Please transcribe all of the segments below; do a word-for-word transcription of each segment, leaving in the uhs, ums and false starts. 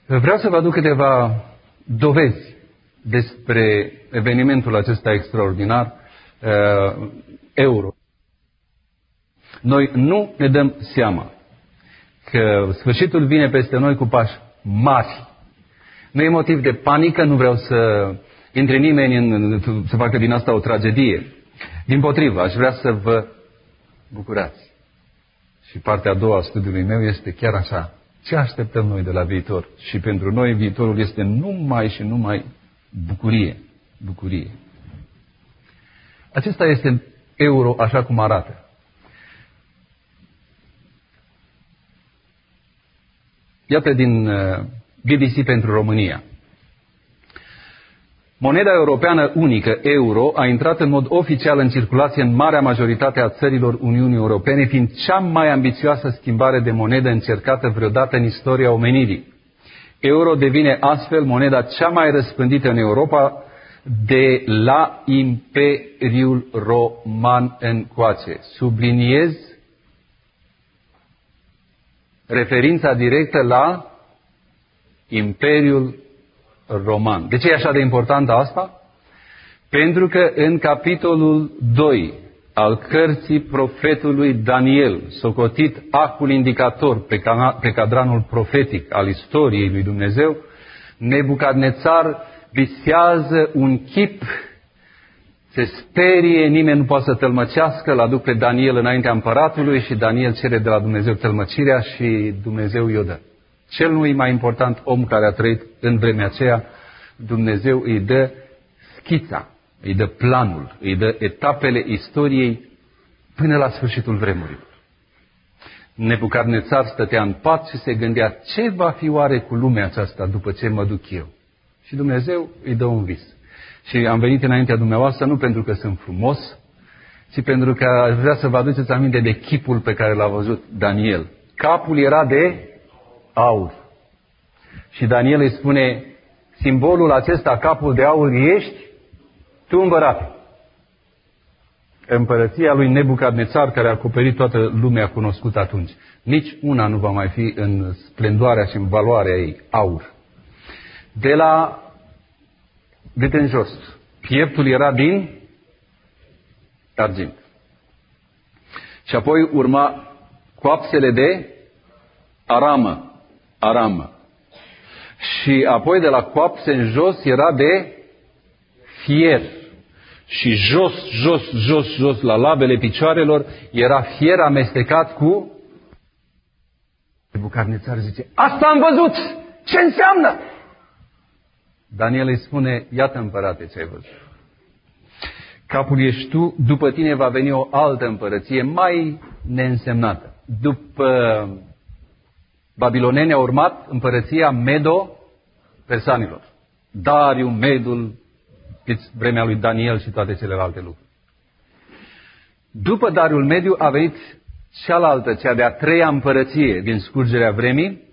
Vreau să vă aduc câteva dovezi despre evenimentul acesta extraordinar, uh, euro. Noi nu ne dăm seama că sfârșitul vine peste noi cu pași mari. Nu e motiv de panică, nu vreau să intre nimeni în, să facă din asta o tragedie. Dimpotrivă, aș vrea să vă bucurați. Și partea a doua a studiului meu este chiar așa. Ce așteptăm noi de la viitor? Și pentru noi viitorul este numai și numai bucurie. Bucurie. Acesta este euro așa cum arată. Iată din B B C pentru România. Moneda europeană unică, euro, a intrat în mod oficial în circulație în marea majoritate a țărilor Uniunii Europene, fiind cea mai ambițioasă schimbare de monedă încercată vreodată în istoria omenirii. Euro devine astfel moneda cea mai răspândită în Europa de la Imperiul Roman încoace. Subliniez referința directă la Imperiul Roman. De ce e așa de importantă asta? Pentru că în capitolul doi al cărții profetului Daniel, socotit acul indicator pe, cana- pe cadranul profetic al istoriei lui Dumnezeu, Nebucadnețar visează un chip, se sperie, nimeni nu poate să tălmăcească, îl aduc pe Daniel înaintea împăratului și Daniel cere de la Dumnezeu tălmăcirea și Dumnezeu i-o dă. Cel nu mai important om care a trăit în vremea aceea, Dumnezeu îi dă schița, îi dă planul, îi dă etapele istoriei până la sfârșitul vremurilor. Nebucadnețar stătea în pat și se gândea ce va fi oare cu lumea aceasta după ce mă duc eu. Și Dumnezeu îi dă un vis. Și am venit înaintea dumneavoastră nu pentru că sunt frumos, ci pentru că aș vrea să vă aduceți aminte de chipul pe care l-a văzut Daniel. Capul era de aur. Și Daniel îi spune, simbolul acesta, capul de aur, ești tu împărat. Împărăția lui Nebucadnețar, care a acoperit toată lumea cunoscută atunci. Nici una nu va mai fi în splendoarea și în valoarea ei, aur. De la de în jos, pieptul era din argint. Și apoi urma coapsele de aramă. aramă. Și apoi de la coapse în jos era de fier. Și jos, jos, jos, jos, la labele picioarelor era fier amestecat cu... Nebucadnețar zice, asta am văzut! Ce înseamnă? Daniel îi spune, iată împărate ce ai văzut. Capul ești tu, după tine va veni o altă împărăție mai neînsemnată. După babiloneni a urmat împărăția Medo-Persanilor. Dariu, Medul, vremea lui Daniel și toate celelalte lucruri. După Dariul Mediu a venit cealaltă, cea de-a treia împărăție din scurgerea vremii,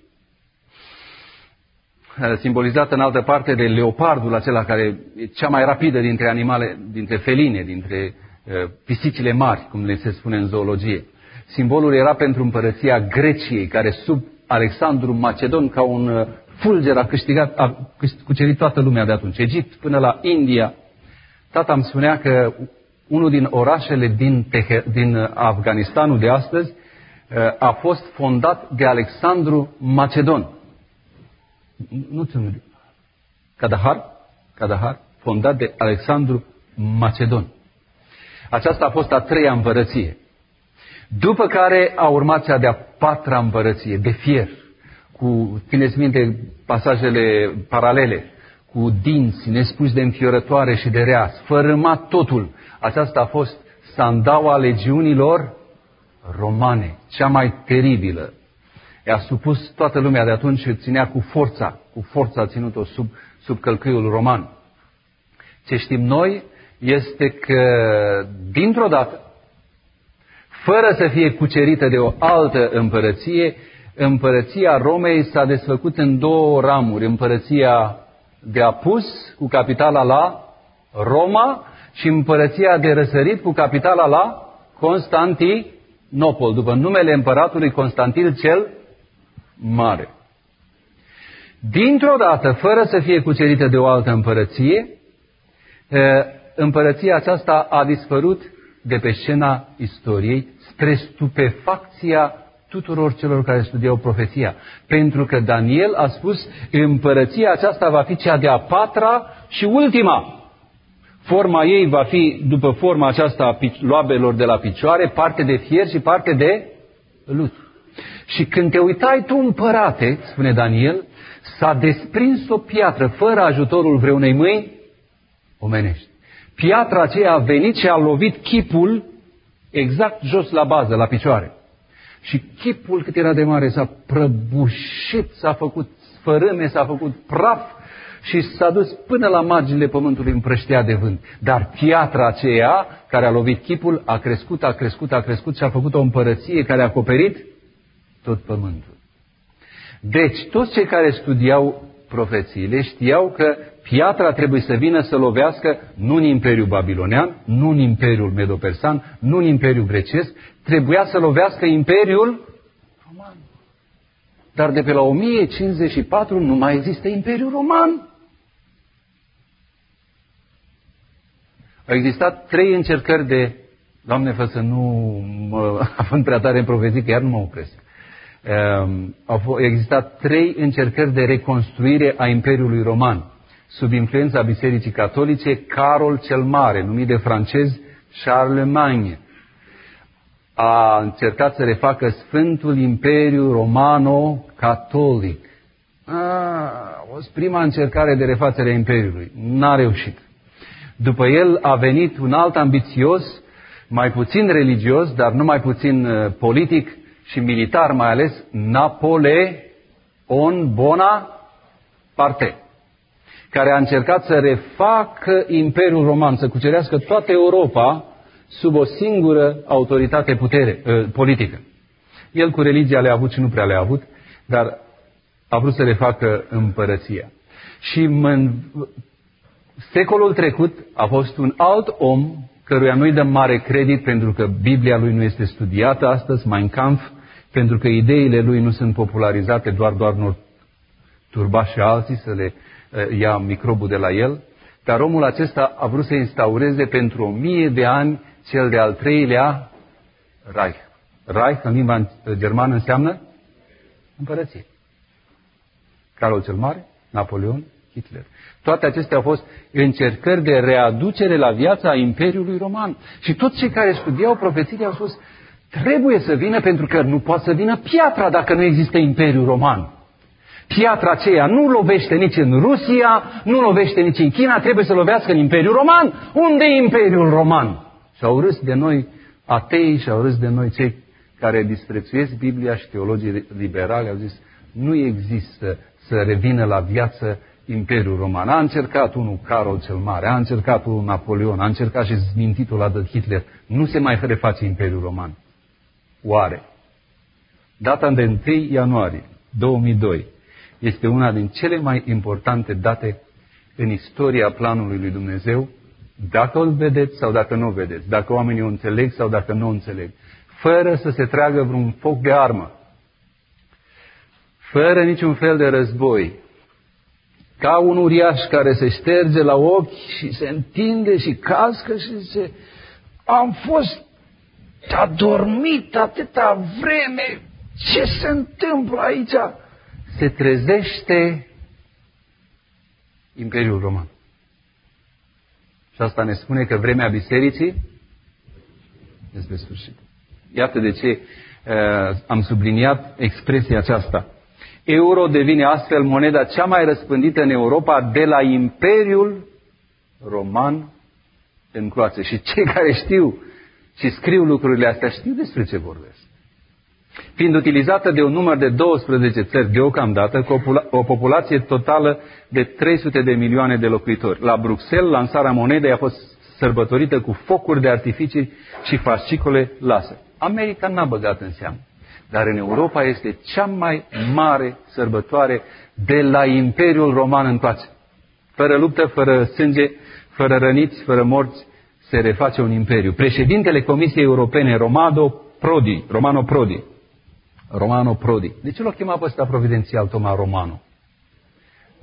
simbolizată în altă parte de leopardul acela care e cea mai rapidă dintre animale, dintre feline, dintre uh, pisicile mari, cum le se spune în zoologie. Simbolul era pentru împărăția Greciei, care sub Alexandru Macedon, ca un uh, fulger, a câștigat, a cucerit toată lumea de atunci, Egipt până la India. Tata îmi spunea că unul din orașele din, Teher, din Afganistanul de astăzi uh, a fost fondat de Alexandru Macedon. Nu țin Kandahar, Kandahar, fondat de Alexandru Macedon. Aceasta a fost a treia împărăție. După care a urmat cea de-a patra împărăție, de fier, cu, țineți minte pasajele paralele, cu dinți nespuși de înfiorătoare și de rea, sfărâmat totul. Aceasta a fost sandaua legiunilor romane, cea mai teribilă. I-a supus toată lumea de atunci și ținea cu forța, cu forța a ținut-o sub, sub călcâiul roman. Ce știm noi este că, dintr-o dată, fără să fie cucerită de o altă împărăție, împărăția Romei s-a desfăcut în două ramuri. Împărăția de apus, cu capitala la Roma, și împărăția de răsărit, cu capitala la Constantinopol, după numele împăratului Constantin cel Mare. Dintr-o dată, fără să fie cucerită de o altă împărăție, împărăția aceasta a dispărut de pe scena istoriei spre stupefacția tuturor celor care studiau profeția. Pentru că Daniel a spus, împărăția aceasta va fi cea de-a patra și ultima. Forma ei va fi, după forma aceasta a loabelor de la picioare, parte de fier și parte de lut. Și când te uitai tu, împărate, spune Daniel, s-a desprins o piatră fără ajutorul vreunei mâini omenești. Piatra aceea a venit și a lovit chipul exact jos la bază, la picioare. Și chipul, cât era de mare, s-a prăbușit, s-a făcut sfărâme, s-a făcut praf și s-a dus până la marginile pământului împrăștea de vânt. Dar piatra aceea, care a lovit chipul, a crescut, a crescut, a crescut și a făcut o împărăție care a acoperit tot pământul. Deci, toți cei care studiau profețiile știau că piatra trebuie să vină să lovească nu în Imperiul Babilonian, nu în Imperiul Medo-Persan, nu în Imperiul Grecesc, trebuia să lovească Imperiul Roman. Dar de pe la o mie cincizeci și patru nu mai există Imperiul Roman. Au existat trei încercări de, Doamne, fă să nu mă afând prea tare în profeții, că iar nu mă opresc. Um, au existat trei încercări de reconstruire a Imperiului Roman, sub influența Bisericii Catolice. Carol cel Mare, numit de francezi Charlemagne, a încercat să refacă Sfântul Imperiu Romano-Catolic. A fost prima încercare de refacere a Imperiului. N-a reușit. După el a venit un alt ambițios, mai puțin religios, dar nu mai puțin politic și militar mai ales, Napoleon Bonaparte, care a încercat să refacă Imperiul Roman, să cucerească toată Europa sub o singură autoritate putere, politică. El cu religia le-a avut și nu prea le-a avut, dar a vrut să refacă împărăția. Și în secolul trecut a fost un alt om, căruia nu-i dăm mare credit pentru că Biblia lui nu este studiată astăzi, Mein Kampf, pentru că ideile lui nu sunt popularizate, doar doar nu turba și alții să le uh, ia microbul de la el. Dar omul acesta a vrut să instaureze pentru o mie de ani cel de-al treilea Reich. Reich, în limba germană, înseamnă împărăție. Carol cel Mare, Napoleon, Hitler. Toate acestea au fost încercări de readucere la viața Imperiului Roman. Și toți cei care studiau profețiile au spus, trebuie să vină pentru că nu poate să vină piatra dacă nu există Imperiul Roman. Piatra aceea nu lovește nici în Rusia, nu lovește nici în China, trebuie să lovească în Imperiul Roman. Unde e Imperiul Roman? Și au râs de noi atei și au râs de noi cei care disprețuiesc Biblia și teologii liberali. Au zis, nu există să revină la viață Imperiul Roman. A încercat unul Carol cel Mare, a încercat unul Napoleon, a încercat și zmintitul Adolf Hitler. Nu se mai reface Imperiul Roman. Oare? Data de întâi ianuarie două mii doi este una din cele mai importante date în istoria planului lui Dumnezeu, dacă îl vedeți sau dacă nu o vedeți, dacă oamenii o înțeleg sau dacă nu o înțeleg, fără să se tragă vreun foc de armă, fără niciun fel de război, ca un uriaș care se șterge la ochi și se întinde și cască și zice, am fost adormit atâta vreme, ce se întâmplă aici? Se trezește Imperiul Roman. Și asta ne spune că vremea bisericii este sfârșit. Iată de ce uh, am subliniat expresia aceasta. Euro devine astfel moneda cea mai răspândită în Europa de la Imperiul Roman încoace. Și cei care știu și scriu lucrurile astea știu despre ce vorbesc. Fiind utilizată de un număr de douăsprezece țări deocamdată, cu o populație totală de trei sute de milioane de locuitori. La Bruxelles, lansarea monedei a fost sărbătorită cu focuri de artificii și fascicole laser. America n-a băgat în seamă. Dar în Europa este cea mai mare sărbătoare de la Imperiul Roman încoace. Fără luptă, fără sânge, fără răniți, fără morți, se reface un imperiu. Președintele Comisiei Europene, Romano Prodi, Romano Prodi, Romano Prodi. De ce l-a chemat pe ăsta providențial Toma Romano?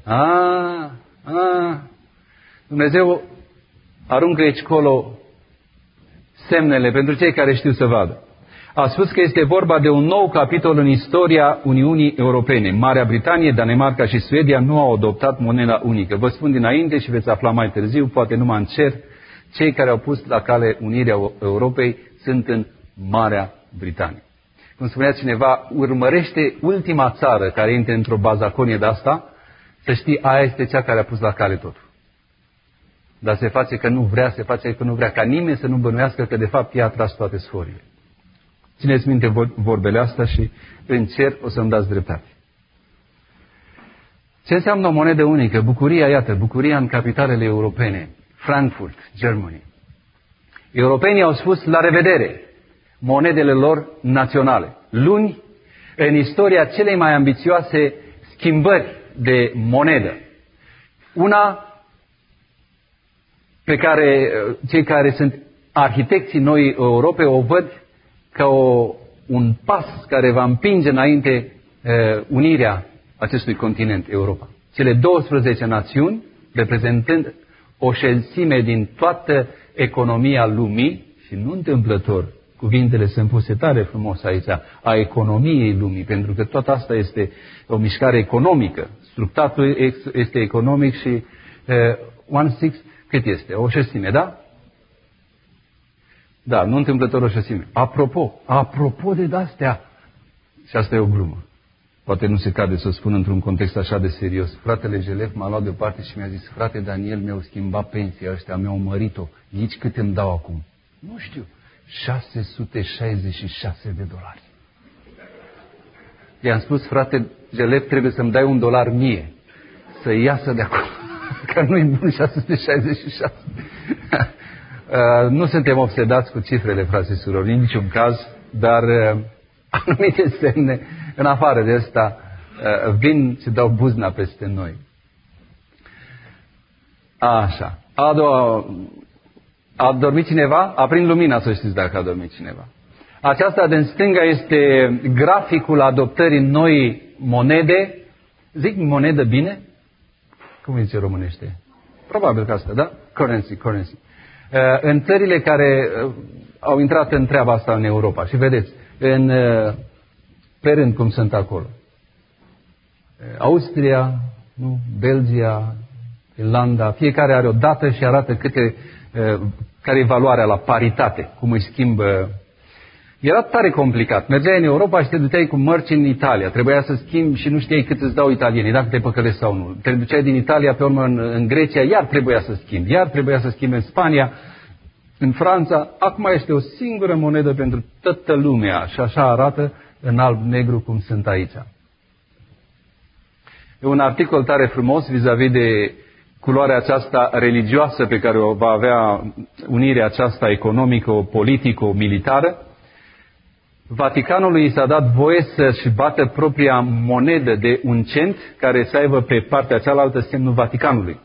A, a, Dumnezeu aruncă aici colo semnele pentru cei care știu să vadă. A spus că este vorba de un nou capitol în istoria Uniunii Europene. Marea Britanie, Danemarca și Suedia nu au adoptat moneda unică. Vă spun dinainte și veți afla mai târziu, poate numai în cer, cei care au pus la cale unirea Europei sunt în Marea Britanie. Cum spunea cineva, urmărește ultima țară care intre într-o bazaconie de asta, să știi, aia este cea care a pus la cale totul. Dar se face că nu vrea, se face că nu vrea, ca nimeni să nu bănuiască că de fapt ea a tras toate sforile. Țineți minte vorbele astea și în cer o să-mi dați dreptate. Ce înseamnă o monedă unică? Bucuria, iată, bucuria în capitalele europene. Frankfurt, Germany. Europenii au spus la revedere monedele lor naționale. Luni, în istoria celei mai ambițioase schimbări de monedă. Una pe care cei care sunt arhitecții noi Europei o văd ca o, un pas care va împinge înainte uh, unirea acestui continent, Europa. Cele douăsprezece națiuni, reprezentând o șezime din toată economia lumii, și nu întâmplător, cuvintele sunt puse tare frumos aici, a economiei lumii, pentru că tot asta este o mișcare economică. Structatul este economic și uh, one six, cât este? O șesime, da? Da, nu întâmplător o șesime. Apropo, apropo de astea, și asta e o glumă. Poate nu se cade să o spun într-un context așa de serios. Fratele Jelef m-a luat deoparte și mi-a zis, frate Daniel, mi-au schimbat pensia ăștia, mi-au mărit-o. Zici cât îmi dau acum? Nu știu. șase sute șaizeci și șase de dolari. I-am spus, frate Jelef, trebuie să-mi dai un dolar mie. Să iasă de acolo. Că nu-i bun șase sute șaizeci și șase. Uh, nu suntem obsedați cu cifrele, frate și surori, în niciun caz, dar uh, anumite semne, în afară de asta, uh, vin și dau buzna peste noi. Așa. A doua, a dormit cineva? Aprind lumina să știți dacă a dormit cineva. Aceasta din stânga este graficul adoptării noi monede. Zic monedă bine? Cum zice românește? Probabil că asta, da? Currency, currency. Uh, în țările care uh, au intrat în treaba asta în Europa. Și vedeți, în, uh, pe rând cum sunt acolo. Uh, Austria, nu? Belgia, Irlanda, fiecare are o dată și arată câte, uh, care e valoarea la paritate, cum îi schimbă. Era tare complicat. Mergeai în Europa și te duceai cu mărci în Italia. Trebuia să schimbi și nu știai cât îți dau italienii, dacă te păcălești sau nu. Te duceai din Italia pe urmă în, în Grecia, iar trebuia să schimbi. Iar trebuia să schimbi în Spania, în Franța. Acum este o singură monedă pentru toată lumea și așa arată în alb-negru cum sunt aici. E un articol tare frumos vis-a-vis de culoarea aceasta religioasă pe care o va avea unirea aceasta economico-politico-militară. Vaticanului i s-a dat voie să-și bată propria monedă de un cent care să aibă pe partea cealaltă semnul Vaticanului.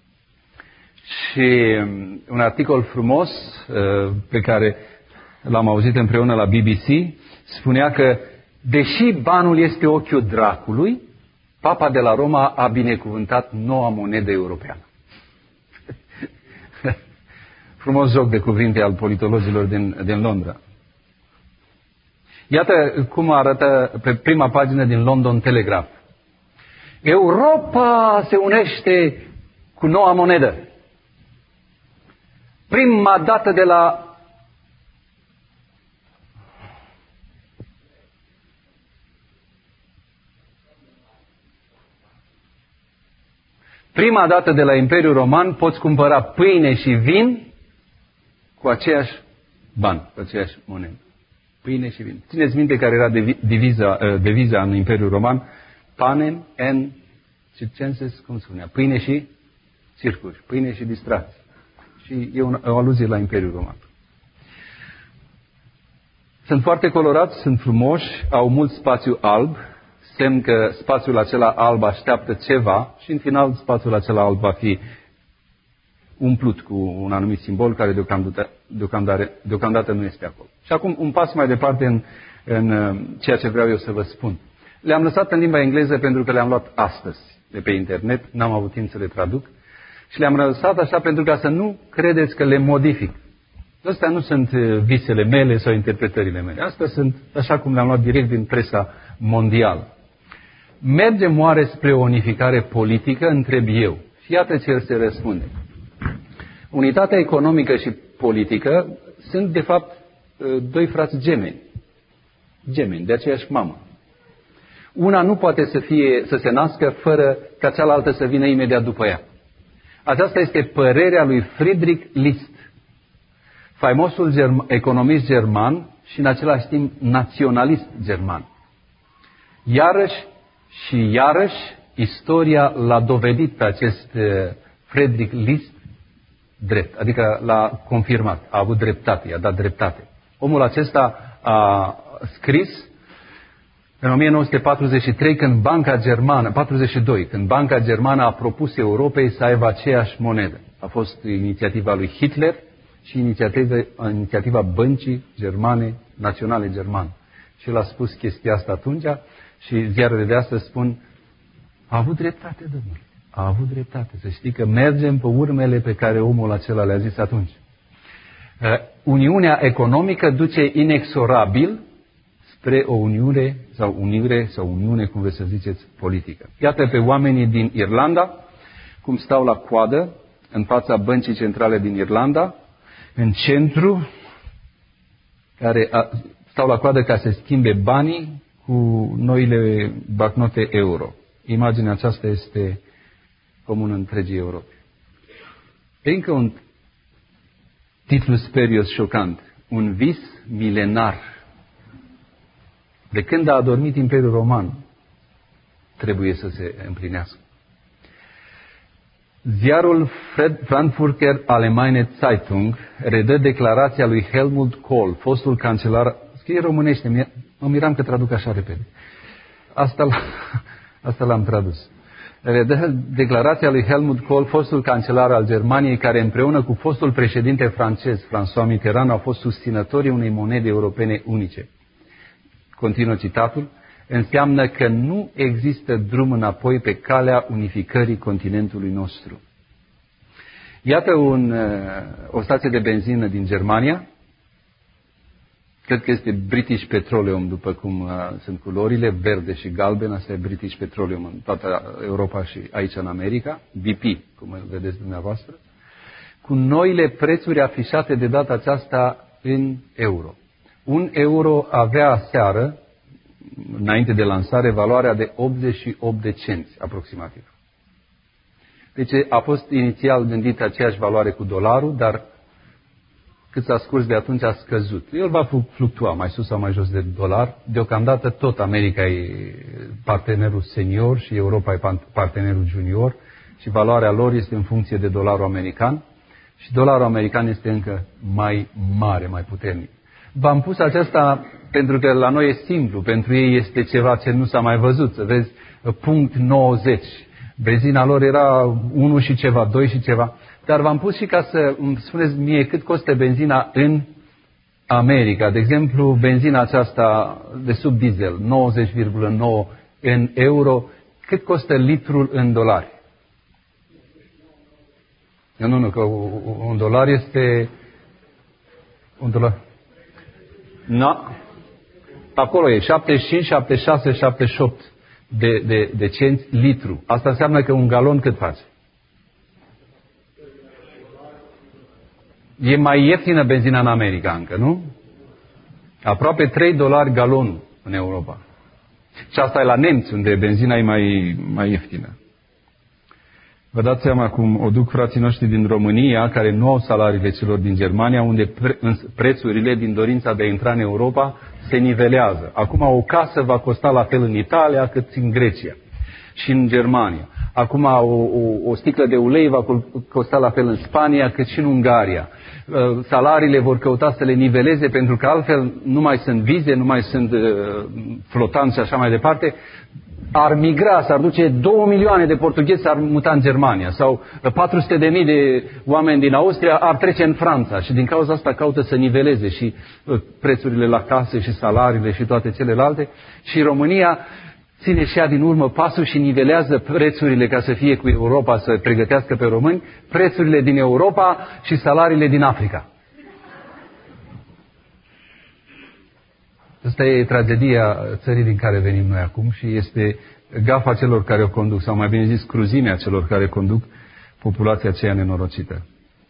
Și un articol frumos pe care l-am auzit împreună la B B C spunea că deși banul este ochiul dracului, Papa de la Roma a binecuvântat noua monedă europeană. Frumos joc de cuvinte al politologilor din, din Londra. Iată cum arată pe prima pagină din London Telegraph. Europa se unește cu noua monedă. Prima dată de la Prima dată de la Imperiul Roman poți cumpăra pâine și vin cu aceiași bani, cu aceeași monedă. Pâine și vin. Țineți minte care era deviza, deviza în Imperiul Roman? Panem en circenses, cum spunea? Pâine și circuri, pâine și distracții. Și e o aluzie la Imperiul Roman. Sunt foarte colorați, sunt frumoși, au mult spațiu alb, semn că spațiul acela alb așteaptă ceva și în final spațiul acela alb va fi umplut cu un anumit simbol care deocamdată, deocamdată, deocamdată nu este acolo. Și acum un pas mai departe în, în ceea ce vreau eu să vă spun. Le-am lăsat în limba engleză pentru că le-am luat astăzi de pe internet, n-am avut timp să le traduc. Și le-am lăsat așa pentru ca să nu credeți că le modific. Astea nu sunt visele mele sau interpretările mele. Astea sunt așa cum le-am luat direct din presa mondială. Mergem oare spre o unificare politică? Întreb eu. Și iată ce se răspunde. Unitatea economică și politică sunt, de fapt, doi frați gemeni. Gemeni, de aceeași mamă. Una nu poate să, fie, să se nască fără ca cealaltă să vină imediat după ea. Aceasta este părerea lui Friedrich List, faimosul germ- economist german și în același timp naționalist german. Iarăși și iarăși, istoria l-a dovedit pe acest Friedrich List drept, adică l-a confirmat, a avut dreptate, i-a dat dreptate. Omul acesta a scris în o mie nouă sute patruzeci și trei, când Banca Germană, patruzeci și doi, când Banca Germană a propus Europei să aibă aceeași monedă. A fost inițiativa lui Hitler și inițiativa, inițiativa Băncii Germane, Naționale Germane. Și el a spus chestia asta atunci și ziarele de astăzi spun, a avut dreptate, domnule, a avut dreptate. Să știi că mergem pe urmele pe care omul acela le-a zis atunci. Uniunea economică duce inexorabil spre o uniune sau unire sau uniune, cum vreți să ziceți, politică. Iată pe oamenii din Irlanda, cum stau la coadă în fața Băncii Centrale din Irlanda, în centru, care a, stau la coadă ca să schimbe banii cu noile bancnote euro. Imaginea aceasta este comună întregii Europe. Încă un titlu sperios șocant. Un vis milenar. De când a adormit Imperiul Roman, trebuie să se împlinească. Ziarul Frankfurter Allgemeine Zeitung redă declarația lui Helmut Kohl, fostul cancelar, scrie românește, mă miram că traduc așa repede. Asta, l- asta l-am tradus. Redă declarația lui Helmut Kohl, fostul cancelar al Germaniei, care împreună cu fostul președinte francez, François Mitterrand, au fost susținătorii unei monede europene unice. Continuă citatul, înseamnă că nu există drum înapoi pe calea unificării continentului nostru. Iată un, o stație de benzină din Germania, cred că este British Petroleum, după cum uh, sunt culorile, verde și galben, asta e British Petroleum în toată Europa și aici în America, B P, cum îl vedeți dumneavoastră, cu noile prețuri afișate de data aceasta în euro. Un euro avea aseară, înainte de lansare, valoarea de optzeci și opt de cenți, aproximativ. Deci a fost inițial gândit aceeași valoare cu dolarul, dar cât s-a scurs de atunci a scăzut. El va fluctua mai sus sau mai jos de dolar. Deocamdată tot America e partenerul senior și Europa e partenerul junior și valoarea lor este în funcție de dolarul american și dolarul american este încă mai mare, mai puternic. V-am pus aceasta pentru că la noi e simplu, pentru ei este ceva ce nu s-a mai văzut. Să vezi, punct nouăzeci. Benzina lor era unu și ceva, doi și ceva. Dar v-am pus și ca să îmi spuneți mie cât costă benzina în America. De exemplu, benzina aceasta de sub diesel, nouăzeci virgulă nouă în euro, cât costă litrul în dolari? Nu, nu, că un dolar este... Un dolar... No. Acolo e șaptezeci și cinci, șaptezeci și șase, șaptezeci și opt de, de, de cenți litru. Asta înseamnă că un galon cât face? E mai ieftină benzina în America încă, nu? Aproape trei dolari galonul în Europa. Și asta e la nemți, unde benzina e mai, mai ieftină. Vă dați seama cum o duc frații noștri din România, care nu au salariile celor din Germania, unde pre- prețurile din dorința de a intra în Europa se nivelează. Acum o casă va costa la fel în Italia cât în Grecia și în Germania. Acum o, o, o sticlă de ulei va costa la fel în Spania cât și în Ungaria. Salariile vor căuta să le niveleze pentru că altfel nu mai sunt vize, nu mai sunt uh, flotanți și așa mai departe. Ar migra, s-ar duce două milioane de portughezi, s-ar muta în Germania sau patru sute de mii de oameni din Austria ar trece în Franța și din cauza asta caută să niveleze și prețurile la case și salariile și toate celelalte. Și România ține și ea din urmă pasul și nivelează prețurile ca să fie cu Europa, să pregătească pe români, prețurile din Europa și salariile din Africa. Asta e tragedia țării din care venim noi acum și este gafa celor care o conduc, sau mai bine zis cruzimea celor care conduc populația aceea nenorocită.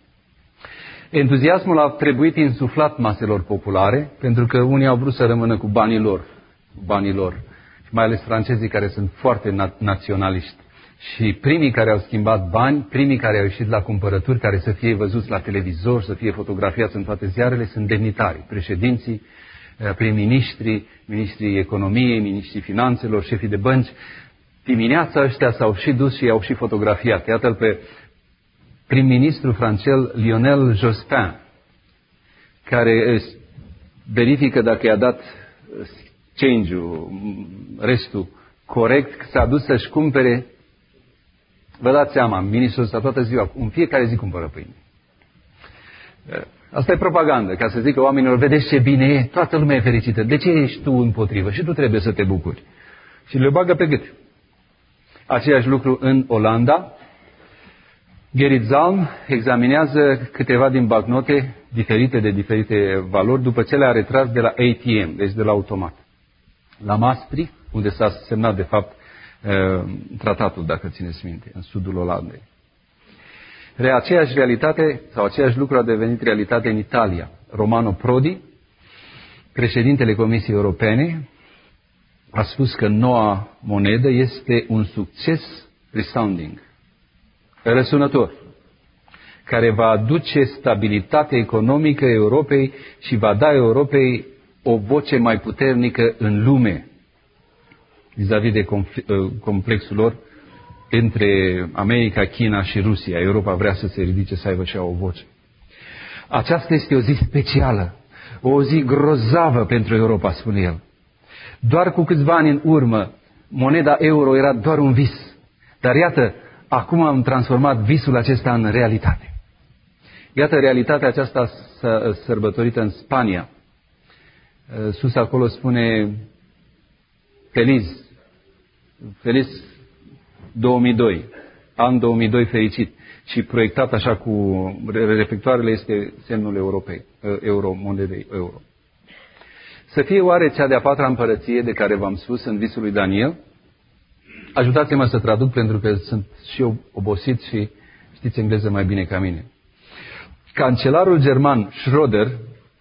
Entuziasmul a trebuit insuflat maselor populare, pentru că unii au vrut să rămână cu banii lor, cu banii lor, și mai ales francezii care sunt foarte na- naționaliști. Și primii care au schimbat bani, primii care au ieșit la cumpărături, care să fie văzuți la televizor, să fie fotografiați în toate ziarele, sunt demnitarii, președinții, prim-ministrii, ministrii economiei, ministrii finanțelor, șefii de bănci. Dimineața ăștia s-au și dus și i-au și fotografiat. Iată-l pe prim-ministru francez Lionel Jospin, care verifică dacă i-a dat change-ul, restul corect, s-a dus să-și cumpere. Vă dați seama, ministrul ăsta toată ziua, în fiecare zi cumpără pâine. Asta e propagandă, ca să zică oamenilor, vedeți ce bine e, toată lumea e fericită. De ce ești tu împotrivă? Și tu trebuie să te bucuri. Și le bagă pe gât. Aceeași lucru în Olanda. Gerrit Zalm examinează câteva din bancnote diferite de diferite valori după ce le-a retras de la A T M, deci de la automat. La Maastricht, unde s-a semnat de fapt tratatul, dacă țineți minte, în sudul Olandei. Aceeași realitate sau aceeași lucru a devenit realitate în Italia. Romano Prodi, președintele Comisiei Europene, a spus că noua monedă este un succes resounding, răsunător, care va aduce stabilitate economică Europei și va da Europei o voce mai puternică în lume vis-a-vis de complexul lor între America, China și Rusia. Europa vrea să se ridice, să aibă și o voce. Aceasta este o zi specială, o zi grozavă pentru Europa, spune el. Doar cu câțiva ani în urmă, moneda euro era doar un vis. Dar iată, acum am transformat visul acesta în realitate. Iată realitatea aceasta sărbătorită în Spania. Sus acolo spune Feliz, Feliz două mii doi, an două mii doi fericit. Și proiectat așa cu reflectoarele este semnul Europei, euro, monedei euro. Să fie oare cea de-a patra împărăție de care v-am spus în visul lui Daniel? Ajutați-mă să traduc pentru că sunt și eu obosit și știți engleză mai bine ca mine. Cancelarul german Schröder,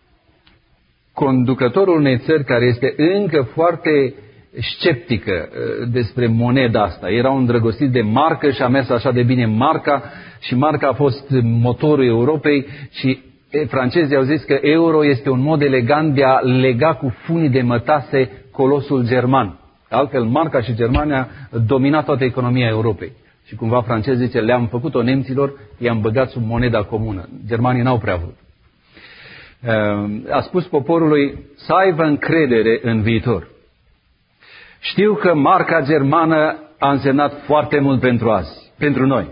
conducătorul unei țări care este încă foarte sceptică despre moneda asta. Erau îndrăgostiți de marcă și a mers așa de bine marca și marca a fost motorul Europei și francezii au zis că euro este un mod elegant de a lega cu funii de mătase colosul german. Altfel, marca și Germania domina toată economia Europei. Și cumva francezii zice, le-am făcut-o nemților, i-am băgat sub moneda comună. Germanii n-au prea vrut. A spus poporului să aibă încredere în viitor. Știu că marca germană a însemnat foarte mult pentru azi, pentru noi.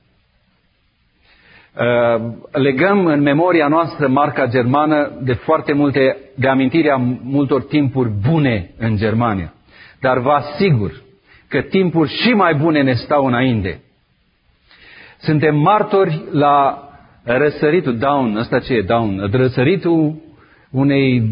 Legăm în memoria noastră marca germană de foarte multe, de amintirea multor timpuri bune în Germania. Dar vă asigur că timpuri și mai bune ne stau înainte. Suntem martori la răsăritul, down, ăsta ce e down, răsăritul unei,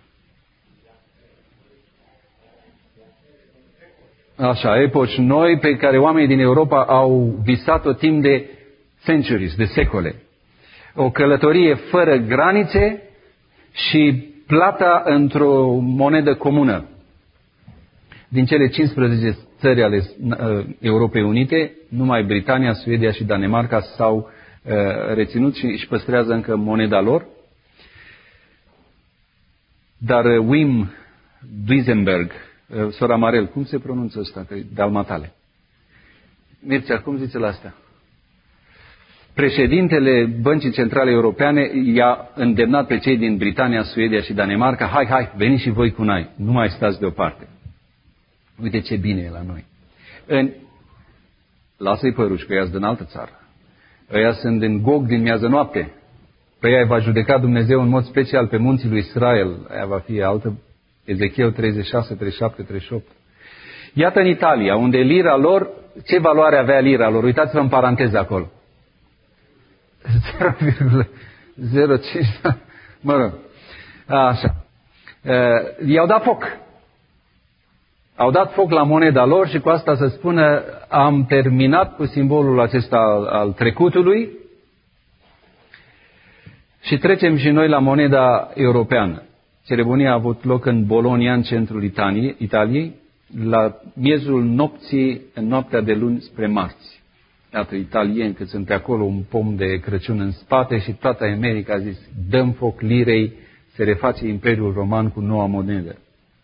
așa, epoci noi pe care oamenii din Europa au visat-o timp de centuries, de secole. O călătorie fără granițe și plata într-o monedă comună. Din cele cincisprezece țări ale uh, Europei Unite, numai Britania, Suedia și Danemarca s-au uh, reținut și își păstrează încă moneda lor. Dar uh, Wim Duisenberg, uh, sora Marel, cum se pronunță ăsta? Că e dalmatale. Mircea, cum zice la asta? Președintele Băncii Centrale Europene i-a îndemnat pe cei din Britania, Suedia și Danemarca, hai, hai, veniți și voi cu noi, nu mai stați deoparte. Uite ce bine e la noi. În... Lasă-i păruși, că ea sunt din altă țară. Ăia sunt din Gog din miază noapte. Pe ea va judeca Dumnezeu în mod special pe munții lui Israel. Aia va fi altă. Ezechiel treizeci și șase, treizeci și șapte, treizeci și opt. Iată în Italia, unde lira lor, ce valoare avea lira lor? Uitați-vă în paranteză acolo. zero virgulă zero cinci, mă rog, așa. I-au dat foc. Au dat foc la moneda lor și cu asta să spună, am terminat cu simbolul acesta al, al trecutului și trecem și noi la moneda europeană. Ceremonia a avut loc în Bologna, în centrul Italiei, Italiei, la miezul nopții, în noaptea de luni spre marți. Iată, italieni că sunt pe acolo, un pom de Crăciun în spate și toată America a zis, dăm foc lirei, se reface Imperiul Roman cu noua monedă.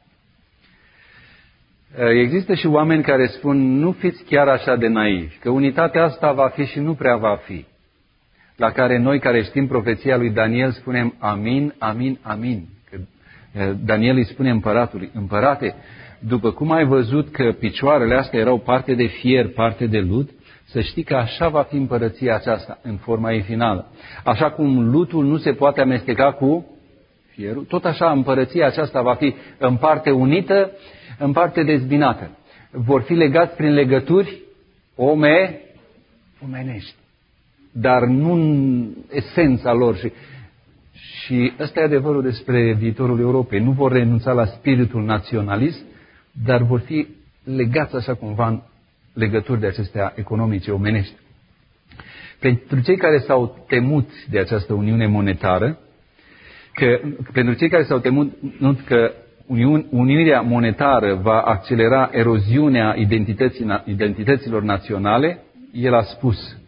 Există și oameni care spun, nu fiți chiar așa de naivi, că unitatea asta va fi și nu prea va fi. La care noi care știm profeția lui Daniel spunem, amin, amin, amin. Că Daniel îi spune împăratului, împărate, după cum ai văzut că picioarele astea erau parte de fier, parte de lut, să știi că așa va fi împărăția aceasta în forma ei finală. Așa cum lutul nu se poate amesteca cu fierul, tot așa împărăția aceasta va fi în parte unită, în parte dezbinată. Vor fi legați prin legături ome, omenești, dar nu în esența lor. Și, și ăsta e adevărul despre viitorul Europei. Nu vor renunța la spiritul naționalist, dar vor fi legați așa cumva în legături de acestea economice, omenești. Pentru cei care s-au temut de această uniune monetară, că, pentru cei care s-au temut că uniunea monetară va accelera eroziunea identității, identităților naționale, el a spus,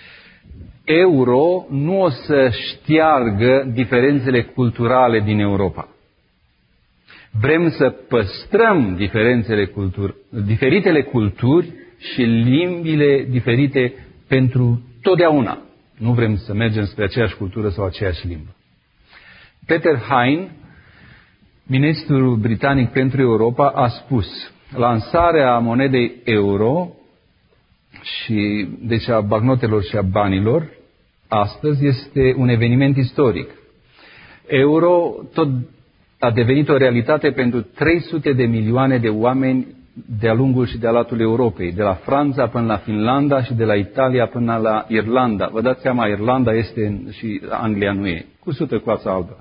euro nu o să șteargă diferențele culturale din Europa. Vrem să păstrăm diferențele culturi, diferitele culturi și limbile diferite pentru totdeauna. Nu vrem să mergem spre aceeași cultură sau aceeași limbă. Peter Hain, ministrul britanic pentru Europa, a spus, lansarea monedei euro și deci a bagnotelor și a banilor astăzi este un eveniment istoric. Euro tot a devenit o realitate pentru trei sute de milioane de oameni de-a lungul și de-a latul Europei, de la Franța până la Finlanda și de la Italia până la Irlanda. Vă dați seama, Irlanda este și Anglia nu e, cu sută coața albă.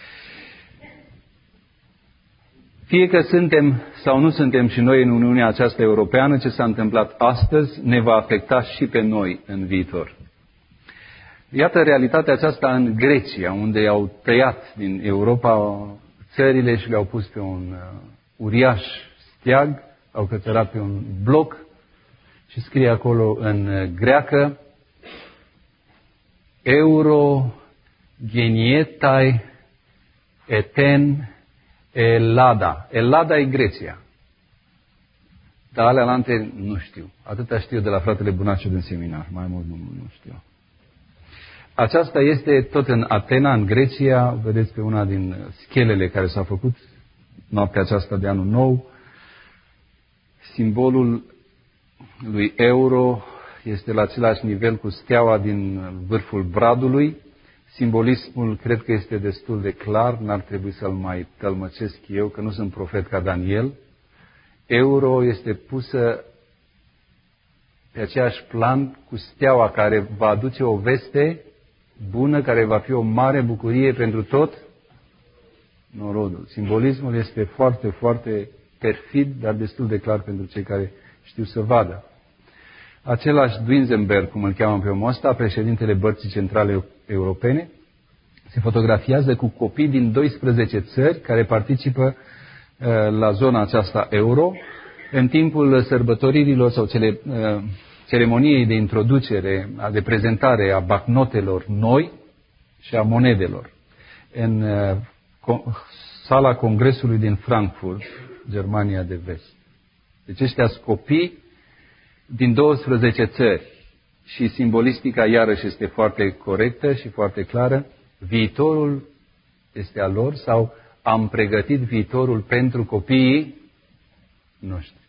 Fie că suntem sau nu suntem și noi în Uniunea aceasta europeană, ce s-a întâmplat astăzi ne va afecta și pe noi în viitor. Iată realitatea aceasta în Grecia, unde au tăiat din Europa țările și le-au pus pe un uh, uriaș steag, au cățărat pe un bloc și scrie acolo în uh, greacă euro genietai eten Elada. Elada e Grecia. Dar alea alante nu știu. Atâta știu de la fratele Bunaciu din seminar. Mai mult nu, nu știu. Aceasta este tot în Atena, în Grecia. Vedeți pe una din schelele care s-au făcut noaptea aceasta de anul nou. Simbolul lui euro este la același nivel cu steaua din vârful bradului. Simbolismul cred că este destul de clar, n-ar trebui să-l mai tălmăcesc eu, că nu sunt profet ca Daniel. Euro este pusă pe aceeași plan cu steaua care va aduce o veste bună, care va fi o mare bucurie pentru tot norodul. Simbolismul este foarte, foarte perfid, dar destul de clar pentru cei care știu să vadă. Același Duisenberg, cum îl cheamă pe omul ăsta, președintele Băncii Centrale Europene, se fotografiază cu copii din doisprezece țări care participă uh, la zona aceasta euro în timpul sărbătoririlor sau cele, uh, ceremoniei de introducere, de prezentare a bancnotelor noi și a monedelor în uh, co- sala Congresului din Frankfurt, Germania de Vest. Deci ăștia sunt copii din douăsprezece țări și simbolistica iarăși este foarte corectă și foarte clară. Viitorul este al lor sau am pregătit viitorul pentru copiii noștri.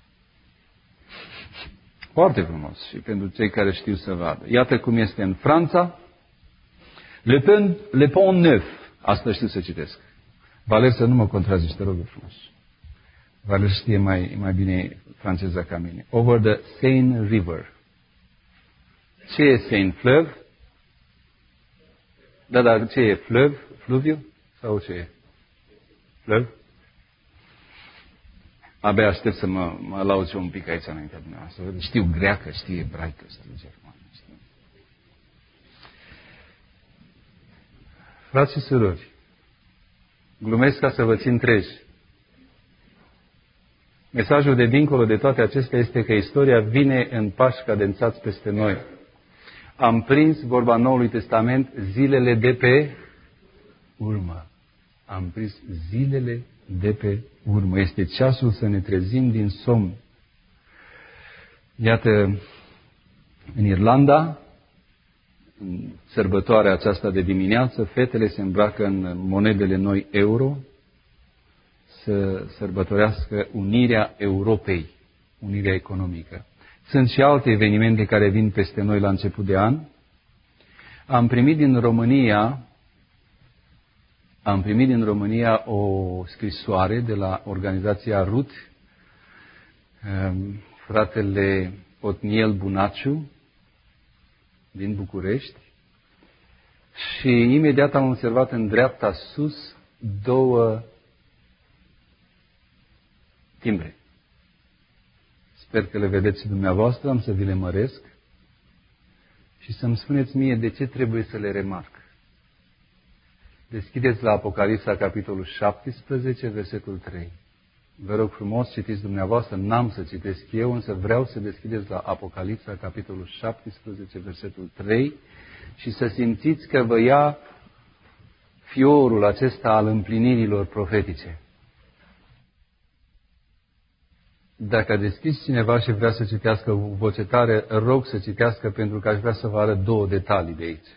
Foarte frumos și pentru cei care știu să vadă. Iată cum este în Franța. Le Pont, Le Pont Neuf. Asta știu să citesc. Valer, să nu mă contrazici, te rog frumos. Vă știe mai, mai bine franceza ca mine. Over the Seine River. Ce e Seine? Fleuve? Da, dar ce e? Fleuve? Fluviu? Sau ce e? Fleuve? Abia aștept să mă, mă laud și un pic aici înaintea dumneavoastră. Știu greacă, știu ebraică, știu germană. Știu. Frați și surori, glumesc ca să vă țin treji. Mesajul de dincolo de toate acestea este că istoria vine în pași cadențați peste noi. Am prins, vorba Noului Testament, zilele de pe urmă. Am prins zilele de pe urmă. Este ceasul să ne trezim din somn. Iată, în Irlanda, în sărbătoarea aceasta de dimineață, fetele se îmbracă în monedele noi euro să sărbătorească unirea Europei, unirea economică. Sunt și alte evenimente care vin peste noi la început de an. Am primit din România Am primit din România o scrisoare de la organizația R U T, fratele Otniel Bunaciu, din București, și imediat am observat în dreapta sus două timbre. Sper că le vedeți și dumneavoastră, am să vi le măresc și să-mi spuneți mie de ce trebuie să le remarc. Deschideți la Apocalipsa, capitolul șaptesprezece, versetul trei. Vă rog frumos, citiți dumneavoastră, n-am să citesc eu, însă vreau să deschideți la Apocalipsa, capitolul șaptesprezece, versetul trei, și să simțiți că vă ia fiorul acesta al împlinirilor profetice. Dacă a deschis cineva și vrea să citească o voce tare, rog să citească, pentru că aș vrea să vă arăt două detalii de aici.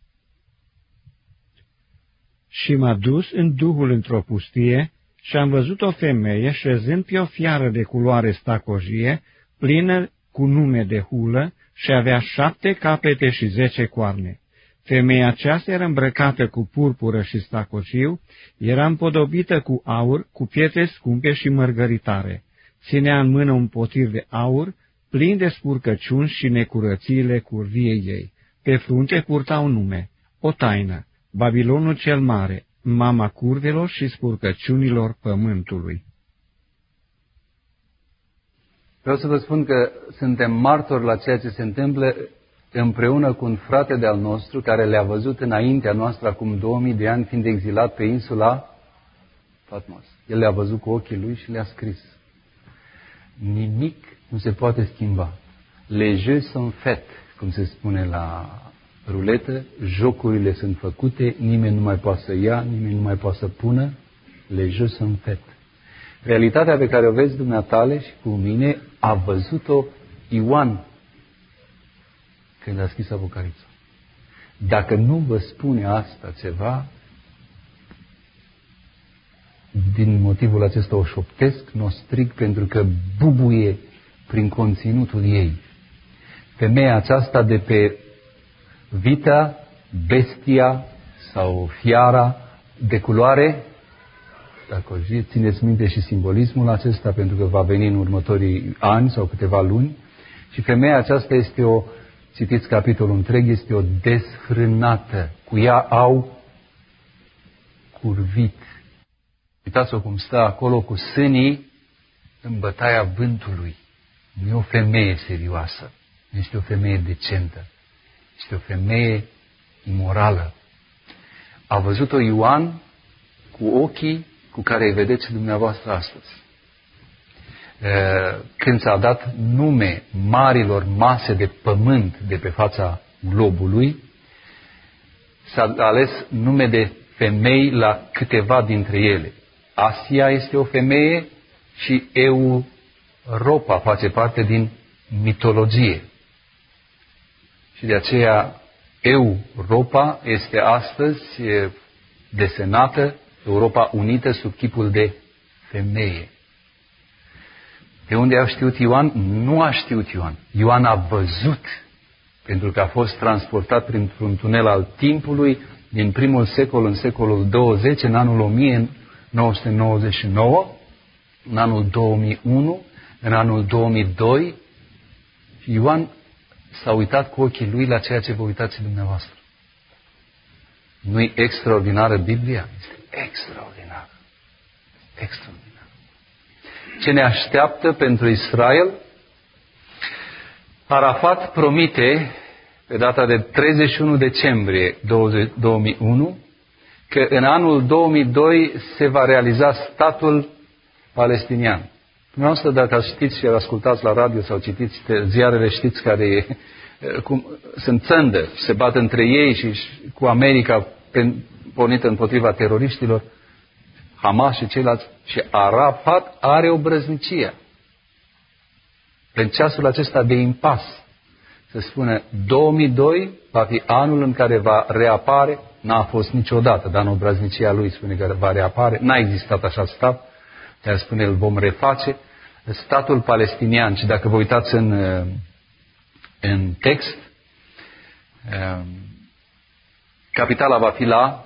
Și m-a dus în Duhul într-o pustie și am văzut o femeie șezând pe o fiară de culoare stacojie, plină cu nume de hulă, și avea șapte capete și zece coarne. Femeia aceasta era îmbrăcată cu purpură și stacojiu, era împodobită cu aur, cu pietre scumpe și mărgăritare. Ținea în mână un potir de aur, plin de spurcăciuni și necurățiile curviei ei. Pe frunte purta un nume, o taină, Babilonul cel mare, mama curvelor și spurcăciunilor pământului. Vreau să vă spun că suntem martori la ceea ce se întâmplă împreună cu un frate de-al nostru care le-a văzut înaintea noastră acum două mii de ani, fiind exilat pe insula Patmos. El le-a văzut cu ochii lui și le-a scris. Nimic nu se poate schimba. Les jeux sont faits, cum se spune la ruletă, jocurile sunt făcute, nimeni nu mai poate să ia, nimeni nu mai poate să pună, les jeux sunt faits. Realitatea pe care o vezi dumneatale și cu mine a văzut-o Ioan când a scris Apocalipsa. Dacă nu vă spune asta ceva, din motivul acesta o șoptesc, n-o strig, pentru că bubuie prin conținutul ei. Femeia aceasta de pe vita, bestia sau fiara de culoare, dacă țineți minte și simbolismul acesta, pentru că va veni în următorii ani sau câteva luni, și femeia aceasta este o, citiți capitolul întreg, este o desfrânată. Cu ea au curvit. Uitați-o cum stă acolo cu sânii în bătaia vântului. Nu e o femeie serioasă, nu este o femeie decentă, este o femeie imorală. A văzut-o Ioan cu ochii cu care îi vedeți dumneavoastră astăzi. Când s-a dat nume marilor mase de pământ de pe fața globului, s-a ales nume de femei la câteva dintre ele. Asia este o femeie și Europa face parte din mitologie. Și de aceea Europa este astăzi desenată, Europa unită, sub chipul de femeie. De unde a știut Ioan? Nu a știut Ioan. Ioan a văzut, pentru că a fost transportat printr-un tunel al timpului din primul secol în secolul douăzeci, în anul o mie nouă sute nouăzeci și nouă, în anul două mii unu, în anul două mii doi, Ioan s-a uitat cu ochii lui la ceea ce vă uitați dumneavoastră. Nu-i extraordinară Biblia? Este extraordinară. Extraordinar. Ce ne așteaptă pentru Israel? Arafat promite, pe data de treizeci și unu decembrie două mii unu, că în anul două mii doi se va realiza statul palestinian. Dumneavoastră, dacă știți și ascultați la radio sau citiți ziarele, știți care e, cum, sunt țândă, se bat între ei și cu America pornită împotriva teroriștilor, Hamas și ceilalți, și Arafat are o brăznicie. În ceasul acesta de impas, se spune, două mii doi va fi anul în care va reapare, n-a fost niciodată, dar în obraznicia lui spune că va reapare, n-a existat așa stat, dar spune, îl vom reface, statul palestinian. Și dacă vă uitați în, în text, capitala va fi la,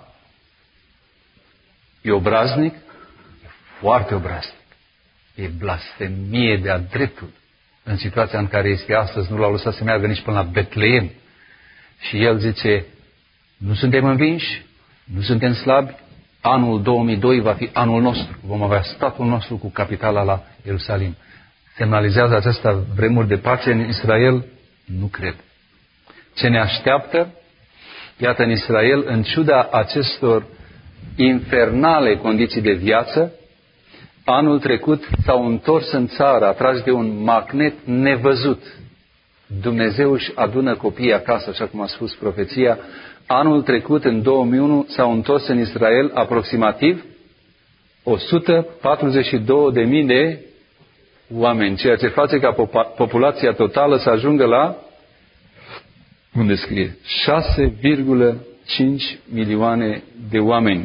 e obraznic, e foarte obraznic, e blasfemie de-a dreptul. În situația în care este astăzi, nu l-au lăsat să meargă nici până la Betleem. Și el zice, nu suntem învinși, nu suntem slabi, anul două mii doi va fi anul nostru. Vom avea statul nostru cu capitala la Ierusalim. Semnalizează acesta vremuri de pace în Israel? Nu cred. Ce ne așteaptă? Iată, în Israel, în ciuda acestor infernale condiții de viață, anul trecut s-au întors în țară, atrași de un magnet nevăzut. Dumnezeu își adună copiii acasă, așa cum a spus profeția. Anul trecut, în două mii unu, s-au întors în Israel aproximativ o sută patruzeci și două de mii de oameni, ceea ce face ca populația totală să ajungă la, unde scrie, șase virgulă cinci milioane de oameni.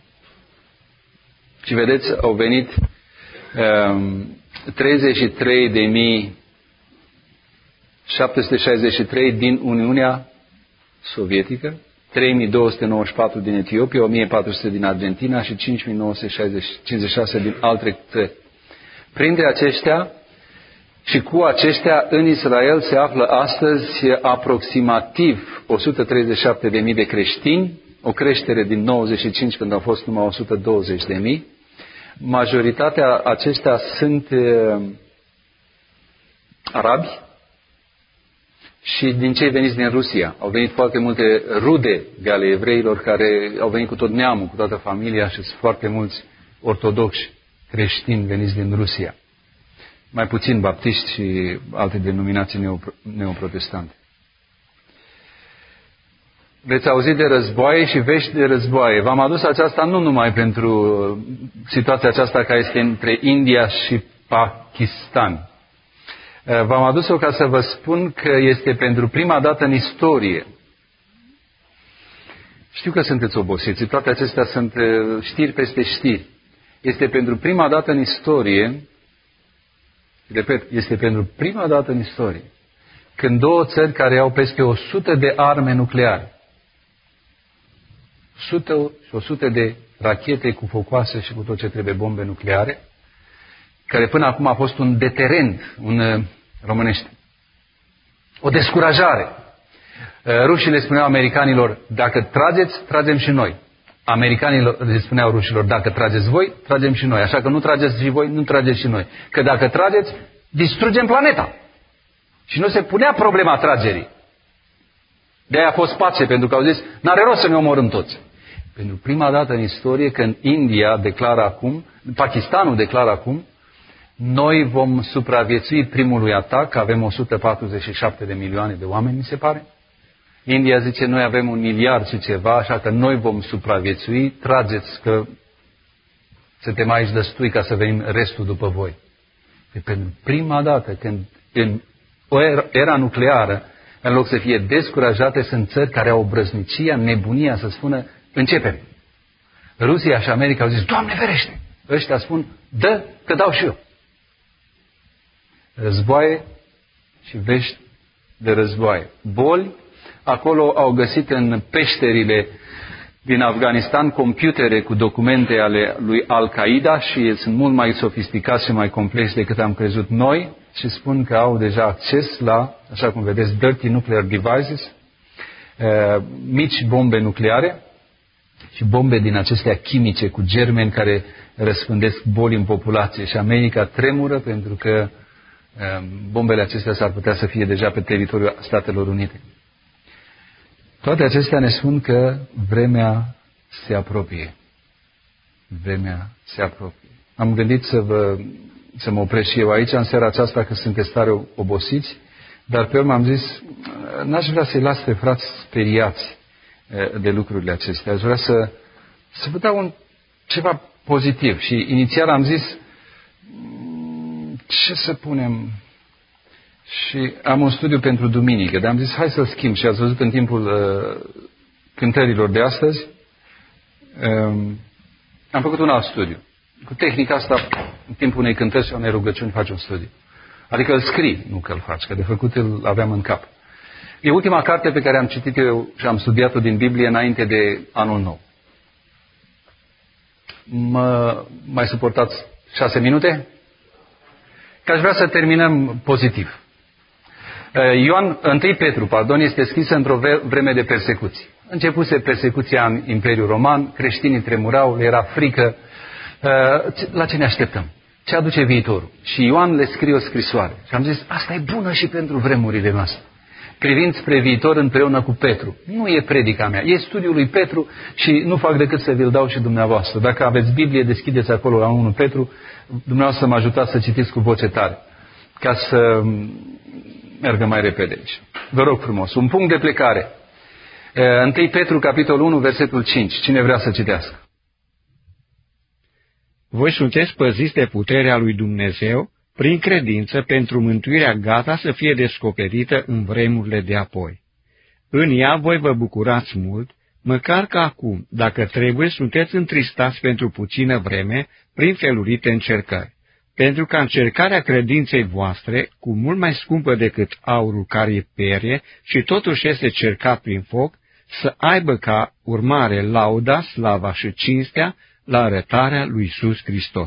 Și vedeți, au venit um, treizeci și trei de mii șapte sute șaizeci și trei din Uniunea Sovietică, trei mii două sute nouăzeci și patru din Etiopia, o mie patru sute din Argentina și cinci mii nouă sute cincizeci și șase din alte țări. Printre aceștia și cu aceștia, în Israel se află astăzi aproximativ o sută treizeci și șapte de mii de creștini, o creștere din nouăzeci și cinci când au fost numai o sută douăzeci de mii. Majoritatea aceștia sunt uh, arabi și din cei veniți din Rusia. Au venit foarte multe rude de ale evreilor care au venit cu tot neamul, cu toată familia și sunt foarte mulți ortodoxi creștini veniți din Rusia. Mai puțin baptiști și alte denominații neoprotestante. Veți auzi de războaie și vești de războaie. V-am adus aceasta nu numai pentru situația aceasta care este între India și Pakistan. V-am adus-o ca să vă spun că este pentru prima dată în istorie. Știu că sunteți obosiți, toate acestea sunt știri peste știri. Este pentru prima dată în istorie, repet, este pentru prima dată în istorie, când două țări care au peste o sută de arme nucleare, o sută de rachete cu focoase și cu tot ce trebuie, bombe nucleare, care până acum a fost un deterent, un românește, o descurajare. Rușii le spuneau americanilor, dacă trageți, tragem și noi. Americanii le spuneau rușilor, dacă trageți voi, tragem și noi. Așa că nu trageți și voi, nu trageți și noi. Că dacă trageți, distrugem planeta. Și nu se punea problema tragerii. De-aia a fost pace, pentru că au zis, n-are rost să ne omorâm toți. Pentru prima dată în istorie, când India declară acum, Pakistanul declară acum, noi vom supraviețui primului atac, avem o sută patruzeci și șapte de milioane de oameni, mi se pare. India zice, noi avem un miliard și ceva, așa că noi vom supraviețui, trageți că suntem aici destui ca să venim restul după voi. E pentru prima dată, când în era nucleară, în loc să fie descurajate, sunt țări care au obrăznicia, nebunia să spună, începem. Rusia și America au zis, Doamne ferește! Ăștia spun, dă, că dau și eu. Războaie și vești de războaie. Boli, acolo au găsit în peșterile din Afganistan computere cu documente ale lui Al-Qaeda și sunt mult mai sofisticați și mai complexi decât am crezut noi și spun că au deja acces la, așa cum vedeți, dirty nuclear devices, mici bombe nucleare și bombe din acestea chimice cu germeni care răspândesc boli în populație și America tremură pentru că bombele acestea s-ar putea să fie deja pe teritoriul Statelor Unite. Toate acestea ne spun că vremea se apropie. Vremea se apropie. Am gândit să, vă, să mă opresc și eu aici în seara aceasta că sunteți tare obosiți, dar pe urmă am zis, n-aș vrea să-i las pe frați speriați de lucrurile acestea. Aș vrea să, să vă dau un, ceva pozitiv. Și inițial am zis, ce să punem? Și am un studiu pentru duminică, dar am zis, hai să-l schimb. Și ați văzut în timpul uh, cântărilor de astăzi, um, am făcut un alt studiu. Cu tehnica asta, în timpul unei cântări și unei rugăciuni, faci un studiu. Adică îl scrii, nu că îl faci, că de făcut îl aveam în cap. E ultima carte pe care am citit eu și am studiat-o din Biblie înainte de anul nou. Mă mai suportați șase minute? Că aș vrea să terminăm pozitiv. Ioan, întâi Petru, pardon, este scrisă într-o vreme de persecuții. Începuse persecuția în Imperiul Roman, creștinii tremurau, le era frică. La ce ne așteptăm? Ce aduce viitorul? Și Ioan le scrie o scrisoare. Și am zis, asta e bună și pentru vremurile noastre. Privind spre viitor împreună cu Petru. Nu e predica mea, e studiul lui Petru și nu fac decât să vi-l dau și dumneavoastră. Dacă aveți Biblie, deschideți acolo la unu Petru, dumneavoastră mă ajutați să citiți cu voce tare, ca să meargă mai repede aici. Vă rog frumos, un punct de plecare. întâi Petru, capitolul unu, versetul cinci. Cine vrea să citească? Voi sunteți păziți de puterea lui Dumnezeu, prin credință, pentru mântuirea gata să fie descoperită în vremurile de apoi. În ea voi vă bucurați mult, măcar că acum, dacă trebuie, sunteți întristați pentru puțină vreme, prin felurite încercări, pentru ca încercarea credinței voastre, cu mult mai scumpă decât aurul care perie și totuși este cercat prin foc, să aibă ca urmare lauda, slava și cinstea la arătarea lui Iisus Hristos.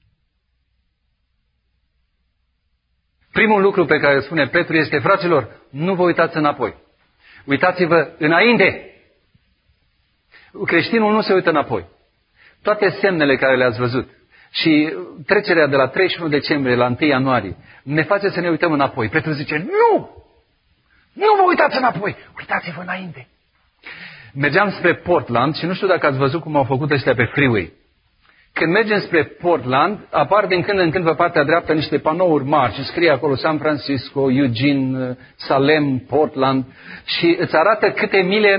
Primul lucru pe care îl spune Petru este, fraților, nu vă uitați înapoi. Uitați-vă înainte. Creștinul nu se uită înapoi. Toate semnele care le-ați văzut și trecerea de la treizeci și unu decembrie la întâi ianuarie ne face să ne uităm înapoi. Petru zice, nu! Nu vă uitați înapoi! Uitați-vă înainte! Mergeam spre Portland și nu știu dacă ați văzut cum au făcut ăștia pe freeway. Când mergem spre Portland, apar din când în când pe partea dreaptă niște panouri mari și scrie acolo San Francisco, Eugene, Salem, Portland și îți arată câte mile.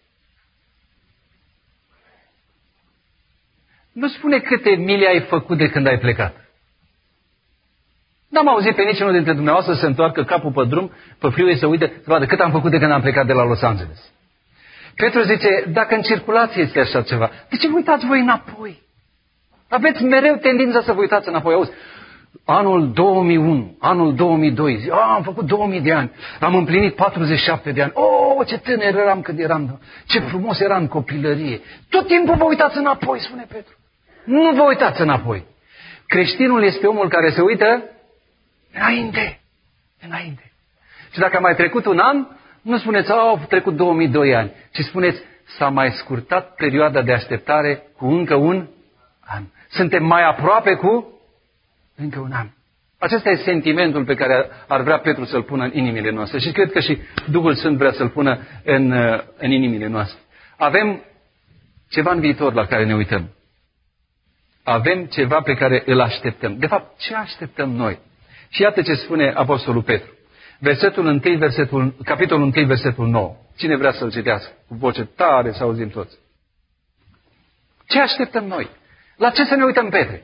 Nu spune câte mile ai făcut de când ai plecat. N-am auzit pe niciunul dintre dumneavoastră să se întoarcă capul pe drum, pe freeway să uite, să vadă cât am făcut de când am plecat de la Los Angeles. Petru zice, dacă în circulație este așa ceva, de ce vă uitați voi înapoi? Aveți mereu tendința să vă uitați înapoi. Auzi, anul două mii unu, anul două mii doi, zi, a, am făcut două mii de ani, am împlinit patruzeci și șapte de ani. Oh, ce tânăr eram când eram, ce frumos era în copilărie. Tot timpul vă uitați înapoi, spune Petru. Nu vă uitați înapoi. Creștinul este omul care se uită înainte. Înainte. Și dacă a mai trecut un an, nu spuneți, au trecut două mii doi ani, ci spuneți, s-a mai scurtat perioada de așteptare cu încă un an. Suntem mai aproape cu încă un an. Acesta e sentimentul pe care ar vrea Petru să-l pună în inimile noastre. Și cred că și Duhul Sfânt vrea să-l pună în, în inimile noastre. Avem ceva în viitor la care ne uităm. Avem ceva pe care îl așteptăm. De fapt, ce așteptăm noi? Și iată ce spune Apostolul Petru. Versetul unu, versetul, capitolul unu, versetul nouă. Cine vrea să-l citească? Cu voce tare să auzim toți. Ce așteptăm noi? La ce să ne uităm, Petre?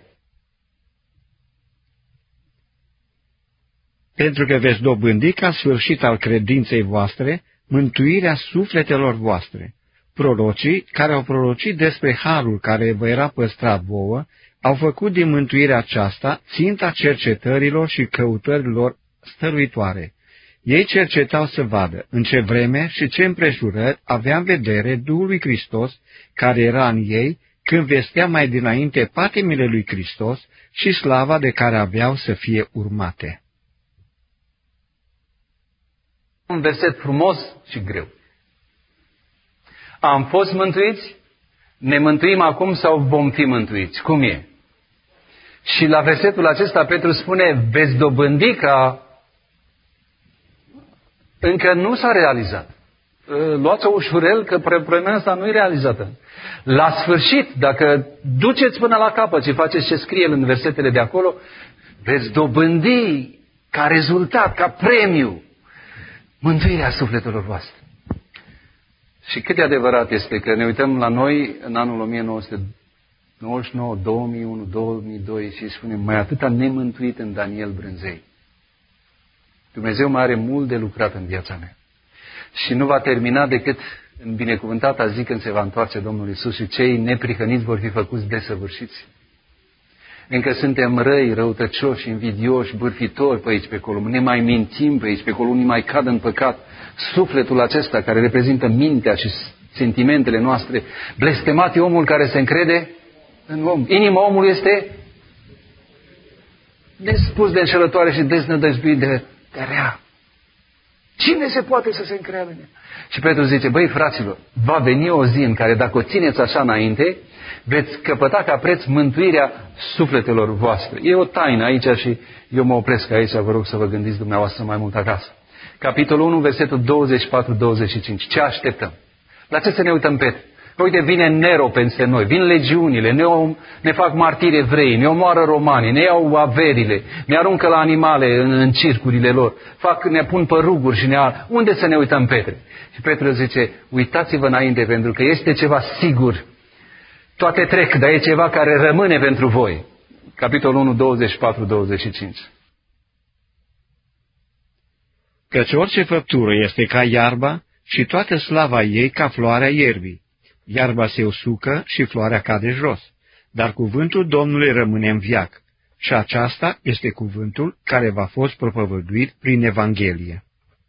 Pentru că veți dobândi ca sfârșit al credinței voastre mântuirea sufletelor voastre. Prorocii, care au prorocit despre harul care vă era păstrat vouă, au făcut din mântuirea aceasta ținta cercetărilor și căutărilor stăruitoare. Ei cercetau să vadă în ce vreme și ce împrejurări avea în vedere Duhul lui Hristos, care era în ei, când vestea mai dinainte patimile lui Hristos și slava de care aveau să fie urmate. Un verset frumos și greu. Am fost mântuiți? Ne mântuim acum sau vom fi mântuiți? Cum e? Și la versetul acesta Petru spune, veți dobândi ca încă nu s-a realizat. Luați-o ușurel că problema asta nu e realizată. La sfârșit, dacă duceți până la capăt și faceți ce scrie în versetele de acolo, veți dobândi ca rezultat, ca premiu, mântuirea sufletelor voastre. Și cât de adevărat este că ne uităm la noi în anul o mie nouă sute nouăzeci și nouă, două mii unu, două mii doi și spunem, mai atâta nemântuit în Daniel Brânzei. Dumnezeu mai are mult de lucrat în viața mea. Și nu va termina decât în binecuvântata zi când se va întoarce Domnul Iisus și cei neprihăniți vor fi făcuți desăvârșiți. Încă suntem răi, răutăcioși, invidioși, bârfitori pe aici, pe acolo. Ne mai mințim pe aici, pe acolo, unii mai cad în păcat. Sufletul acesta care reprezintă mintea și sentimentele noastre, blestemat e omul care se încrede în om. Inima omului este nespus de înșelătoare și deznădăjduit de, de rea. Cine se poate să se încreadă în ea? Și Petru zice, băi fraților, va veni o zi în care dacă o țineți așa înainte, veți căpăta ca preț mântuirea sufletelor voastre. E o taină aici și eu mă opresc aici, vă rog să vă gândiți dumneavoastră mai mult acasă. Capitolul unu, versetul douăzeci și patru douăzeci și cinci. Ce așteptăm? La ce să ne uităm, Petru? Uite, vine Nero peste noi, vin legiunile, ne, om, ne fac martiri evrei, ne omoară romanii, ne iau averile, ne aruncă la animale în, în circurile lor, fac, ne pun pe ruguri și ne ar... Unde să ne uităm, Petru? Și Petru zice, uitați-vă înainte, pentru că este ceva sigur. Toate trec, dar e ceva care rămâne pentru voi. Capitolul unu, douăzeci și patru douăzeci și cinci. Căci orice făptură este ca iarba și toată slava ei ca floarea ierbii. Iarba se usucă și floarea cade jos, dar cuvântul Domnului rămâne în veac. Și aceasta este cuvântul care v-a fost propovăduit prin Evanghelie.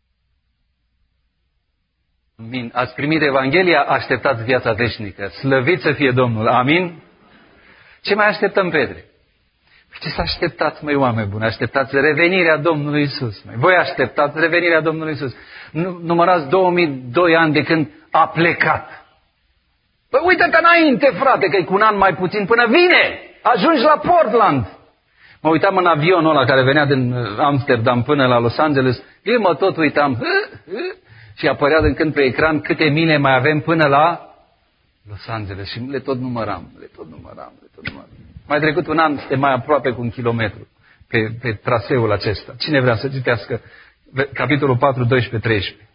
Amin. Ați primit Evanghelia, așteptați viața veșnică. Slăvit să fie Domnul. Amin? Ce mai așteptăm, Petre? Ce să așteptați, măi, oameni buni? Așteptați revenirea Domnului Iisus. Măi. Voi așteptați revenirea Domnului Iisus. Nu, numărați două mii doi ani de când a plecat. Păi uite-te înainte, frate, că e cu un an mai puțin până vine. Ajungi la Portland. Mă uitam în avionul ăla care venea din Amsterdam până la Los Angeles. Eu mă tot uitam. Și apărea din când pe ecran câte mile mai avem până la Los Angeles. Și le tot număram, le tot număram, le tot număram. Mai trecut un an, suntem mai aproape cu un kilometru pe, pe traseul acesta. Cine vrea să citească capitolul patru, doisprezece, treisprezece.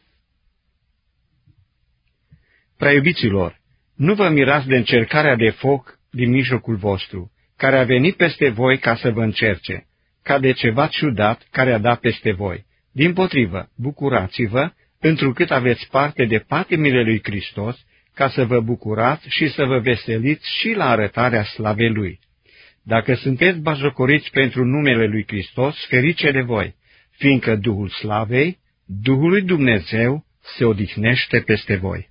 Prea iubiților, nu vă mirați de încercarea de foc din mijlocul vostru, care a venit peste voi ca să vă încerce, ca de ceva ciudat care a dat peste voi. Dimpotrivă, bucurați-vă, întrucât aveți parte de patimile lui Hristos, ca să vă bucurați și să vă veseliți și la arătarea slavei Lui. Dacă sunteți batjocoriți pentru numele lui Hristos, ferice de voi, fiindcă Duhul Slavei, Duhul lui Dumnezeu, se odihnește peste voi.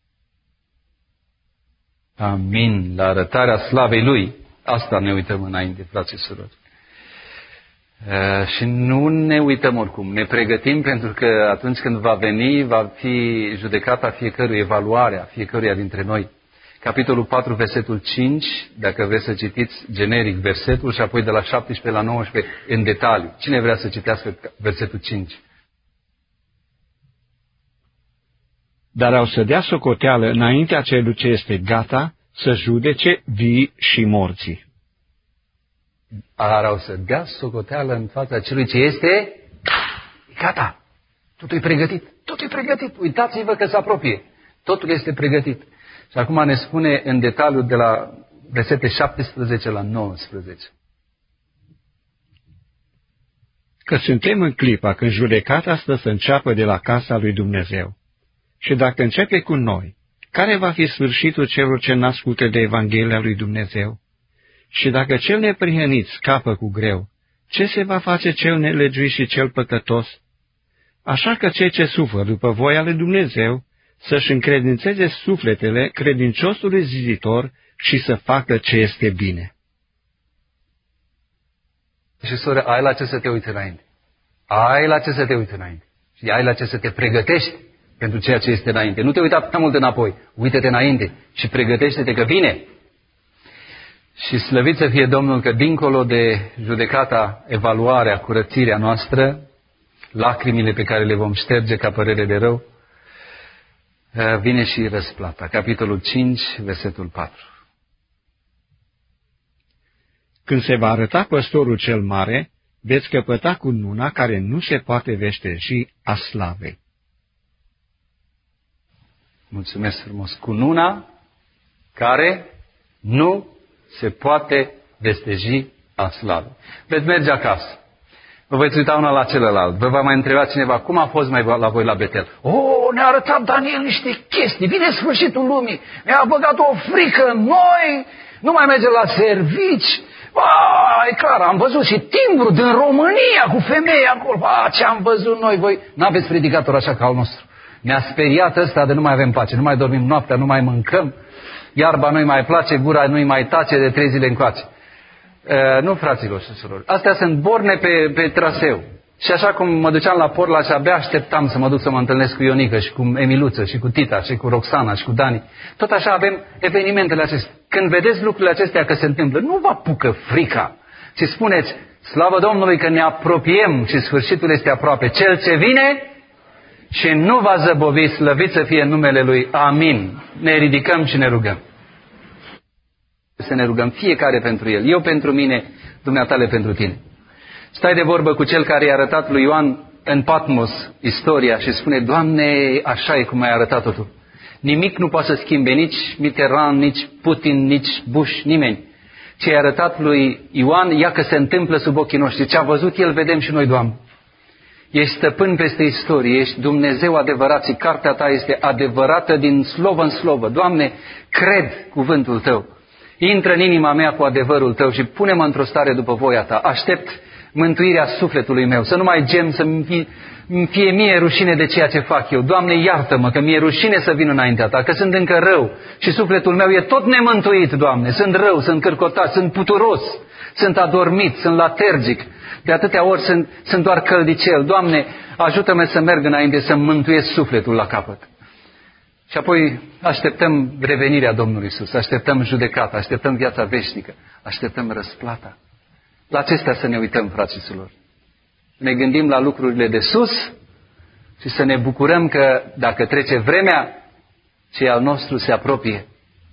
Amin. La arătarea slavei Lui, asta ne uităm înainte, frații și surori. Uh, și nu ne uităm oricum, ne pregătim pentru că atunci când va veni, va fi judecata fiecăruia, evaluarea fiecăruia dintre noi. Capitolul patru, versetul cinci, dacă vreți să citiți generic versetul și apoi de la șaptesprezece la nouăsprezece în detaliu. Cine vrea să citească versetul cinci? Dar au să dea socoteală înaintea celui ce este gata să judece vii și morții. Dar au să dea socoteală în fața celui ce este gata. Totul e pregătit. Totul e pregătit. Uitați-vă că se apropie. Totul este pregătit. Și acum ne spune în detaliu de la versete șaptesprezece la nouăsprezece. Că suntem în clipa când judecata stă să înceapă de la casa lui Dumnezeu. Și dacă începe cu noi, care va fi sfârșitul celor ce n-ascultă de Evanghelia lui Dumnezeu? Și dacă cel neprihănit scapă cu greu, ce se va face cel nelegiuit și cel păcătos? Așa că cei ce suferă după voia lui Dumnezeu să-și încredințeze sufletele credinciosului ziditor și să facă ce este bine. Și soră, ai la ce să te uiți înainte. Ai la ce să te uiți înainte. Și ai la ce să te pregătești pentru ceea ce este înainte. Nu te uita prea mult înapoi. Uită-te înainte și pregătește-te că vine. Și slăvit să fie Domnul că dincolo de judecata, evaluarea, curățirea noastră, lacrimile pe care le vom șterge ca părere de rău, vine și răsplata. Capitolul cinci, versetul patru. Când se va arăta păstorul cel mare, veți căpăta cununa care nu se poate veșteji a slavei. Mulțumesc frumos. Cununa care nu se poate vesteji a slavei. Veți merge acasă. Vă veți uita una la celălalt. Vă va mai întreba cineva, cum a fost mai la voi la Betel? Oh, ne-a arătat Daniel niște chestii. Vine sfârșitul lumii. Ne-a băgat o frică în noi. Nu mai merge la servici. Ba, e clar, am văzut și timbru din România cu femei acolo. Ba, ce am văzut noi, voi. N-aveți predicator așa ca al nostru. Ne-a speriat ăsta de nu mai avem pace. Nu mai dormim noaptea, nu mai mâncăm. Iarba nu-i mai place, gura nu-i mai tace de trei zile încoace. Uh, nu, fraților și surori. Astea sunt borne pe, pe traseu. Și așa cum mă duceam la Porla și abia așteptam să mă duc să mă întâlnesc cu Ionica și cu Emiluță și cu Tita și cu Roxana și cu Dani. Tot așa avem evenimentele acestea. Când vedeți lucrurile acestea că se întâmplă, nu vă apucă frica, ci spuneți, slavă Domnului că ne apropiem și sfârșitul este aproape. Cel ce vine și nu va zăbovi, slăvit să fie numele Lui. Amin. Ne ridicăm și ne rugăm. Să ne rugăm fiecare pentru el. Eu pentru mine, dumneatale pentru tine. Stai de vorbă cu cel care i-a arătat lui Ioan în Patmos istoria și spune, Doamne, așa e cum ai arătat-o Tu. Nimic nu poate să schimbe, nici Mitterrand, nici Putin, nici Bush, nimeni. Ce i-a arătat lui Ioan, ia că se întâmplă sub ochii noștri. Ce a văzut el, vedem și noi, Doamne. Ești stăpân peste istorie, ești Dumnezeu adevărat și cartea Ta este adevărată din slovă în slovă. Doamne, cred cuvântul Tău. Intră în inima mea cu adevărul Tău și pune-mă într-o stare după voia Ta. Aștept mântuirea sufletului meu, să nu mai gem, să-mi fie, fie mie rușine de ceea ce fac eu. Doamne, iartă-mă că mi-e rușine să vin înaintea Ta, că sunt încă rău și sufletul meu e tot nemântuit, Doamne. Sunt rău, sunt cârcotat, sunt puturos, sunt adormit, sunt latergic. De atâtea ori sunt, sunt doar căldicel. Doamne, ajută-mă să merg înainte, să mântuiesc sufletul la capăt. Și apoi așteptăm revenirea Domnului Iisus, așteptăm judecata, așteptăm viața veșnică, așteptăm răsplata. La acestea să ne uităm, fraților. Ne gândim la lucrurile de sus și să ne bucurăm că dacă trece vremea, ce al nostru se apropie.